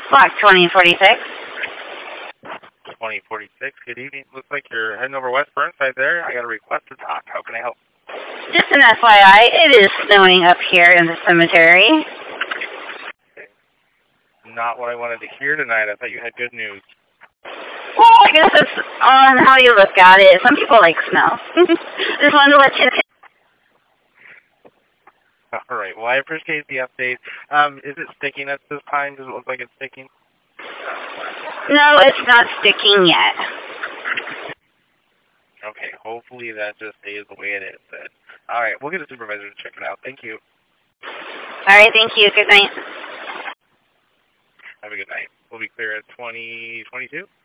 Block 2046. 2046, good evening. Looks like you're heading over West Burnside there. I got a request to talk. How can I help? Just an FYI, it is snowing up here in the cemetery. Not what I wanted to hear tonight. I thought you had good news. Well, I guess it's on how you look at it. Some people like snow. Just wanted to let you know. All right. Well, I appreciate the update. Is it sticking at this time? Does it look like it's sticking? No, it's not sticking yet. Okay. Hopefully that just stays the way it is then. All right. We'll get a supervisor to check it out. Thank you. All right. Thank you. Good night. Have a good night. We'll be clear at 2022.